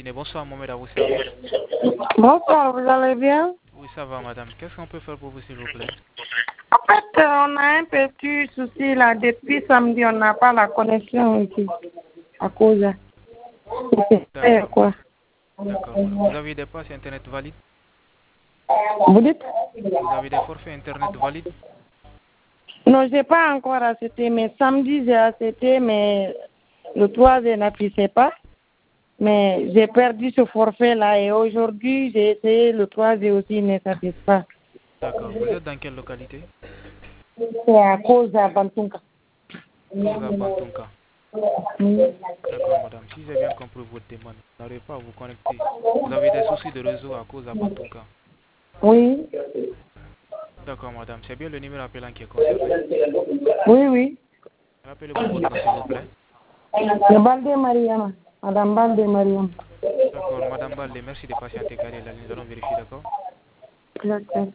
Guinée. Bonsoir, Mohamed, à vos services. Bonsoir, vous allez bien? Oui, ça va, madame. Qu'est-ce qu'on peut faire pour vous, s'il vous plaît? En fait, on a un petit souci là. Depuis samedi, on n'a pas la connexion ici. À cause de D'accord. quoi? D'accord, madame. Vous avez des passes Internet valides? Vous dites? Vous avez des forfaits Internet valides? Non, je n'ai pas encore acheté, mais samedi, j'ai acheté, mais le 3, je n'affichais pas. Mais j'ai perdu ce forfait-là et aujourd'hui, j'ai essayé le 3, j'ai aussi ne s'affiche pas. D'accord. Vous êtes dans quelle localité? C'est à cause de Bantunka. Koza Bantunka. Oui. D'accord, madame. Si j'ai bien compris votre demande, vous n'arrivez pas à vous connecter. Vous avez des soucis de réseau à cause de Bantunka. Oui. D'accord, madame. C'est bien le numéro appelant qui est concerné. Oui, oui. Rappelez-moi votre nom, s'il vous plaît. Le Balde Mariama. Madame Balde Mariama. D'accord, madame Balde, merci de patienter car là, nous allons vérifier, d'accord? D'accord.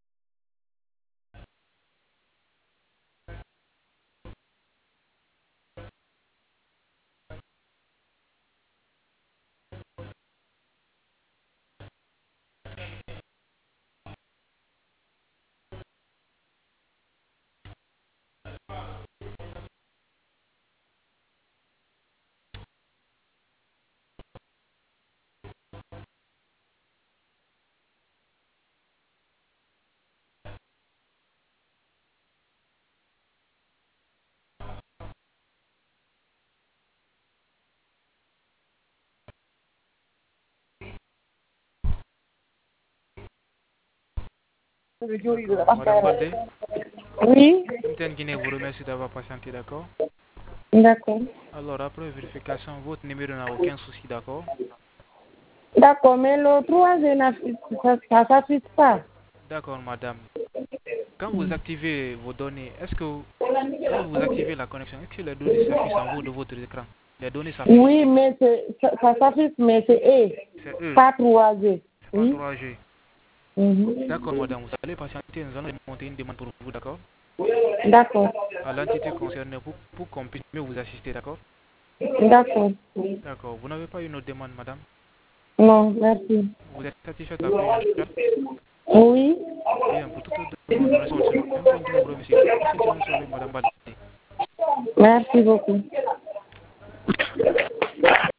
D'accord. Madame Balde, Oui. MTN Guinée vous remercie d'avoir patienté, d'accord? D'accord. Alors, après vérification, votre numéro n'a aucun souci, d'accord? D'accord, mais le 3, ça ne s'affiche pas. D'accord, madame. Quand vous activez vos données, quand vous activez la connexion, est-ce que les données s'affichent en haut de votre écran? Les données s'affichent. Oui, mais ça s'affiche, mais c'est E. C'est eux. Pas 3G. C'est pas Oui. 3G. Mhm. D'accord, madame. Vous allez patienter. Nous allons monter une demande pour vous, d'accord? D'accord. À l'entité concernée pour qu'on puisse mieux vous assister, d'accord? D'accord. D'accord. Vous n'avez pas une autre demande, madame? Non, merci. Vous êtes satisfaite de la prise en charge? Oui. Bien, pour toute autre demande, nous restons disponibles. Même si vous remercie. Passez une excellente soirée, madame Balde. Merci beaucoup.